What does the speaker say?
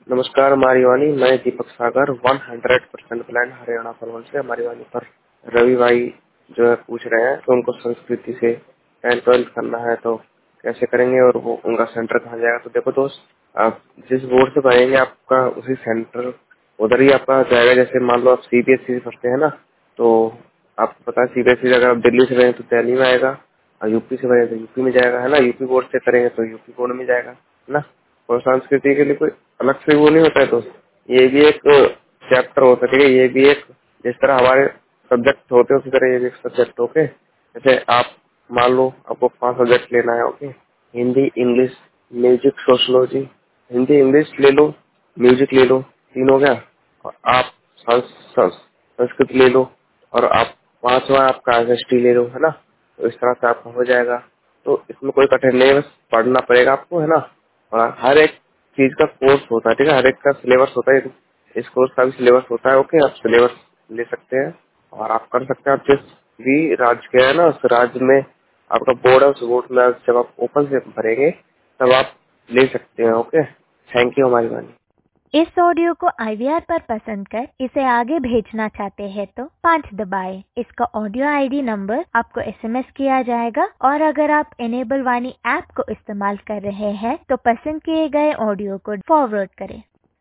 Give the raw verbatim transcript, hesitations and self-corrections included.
नमस्कार हमारी वाणी, मैं Deepak Sagar one hundred percent plan Haryana Palwal से। हमारी वाणी पर रवि भाई जो है पूछ रहे हैं तो उनको संस्कृति से टेंथ ट्वेल्थ करना है तो कैसे करेंगे और वो उनका सेंटर कहाँ जाएगा। तो देखो दोस्त, आप जिस बोर्ड से भरेंगे आपका उसी सेंटर उधर ही आपका जाएगा। जैसे मान लो आप सीबीएसई से पढ़ते हैं ना, तो आपको पता है सीबीएसई अगर आप दिल्ली से भरें तो दिल्ली में आएगा और यूपी से भरें तो यूपी में जाएगा, है ना। यूपी बोर्ड से करेंगे तो यूपी बोर्ड में जाएगा, है ना। और संस्कृति के लिए कोई अलग से वो नहीं होता है दोस्त, ये भी एक चैप्टर होता है, ठीक है। ये भी एक जिस तरह हमारे सब्जेक्ट होते हैं उसी तरह ये भी एक सब्जेक्ट। ओके, जैसे आप मान लो आपको पांच सब्जेक्ट लेना है। Okay, Hindi, English, music, sociology. Hindi English ले लो, म्यूजिक ले लो, तीन हो गया। और आप संस- संस- संस्कृत ले लो और आप पांचवा आपका एसएसटी ले लो, है ना। तो इस तरह से आपका हो जाएगा। तो इसमें कोई कठिन नहीं है, बस पढ़ना पड़ेगा आपको, है ना। और हर एक चीज का कोर्स होता है, ठीक है। हर एक का सिलेबस होता है, इस कोर्स का भी सिलेबस होता है। ओके, आप सिलेबस ले सकते हैं और आप कर सकते हैं। आप जिस भी राज्य के है ना उस राज्य में आपका बोर्ड है, उस बोर्ड में जब आप ओपन से भरेंगे तब आप ले सकते हैं। ओके, थैंक यू हमारी वाणी। इस ऑडियो को आई वी आर पर पसंद कर इसे आगे भेजना चाहते हैं तो पाँच दबाएं। इसका ऑडियो आई डी नंबर आपको एस एम एस किया जाएगा और अगर आप इनेबल वाणी ऐप को इस्तेमाल कर रहे हैं तो पसंद किए गए ऑडियो को फॉरवर्ड करें।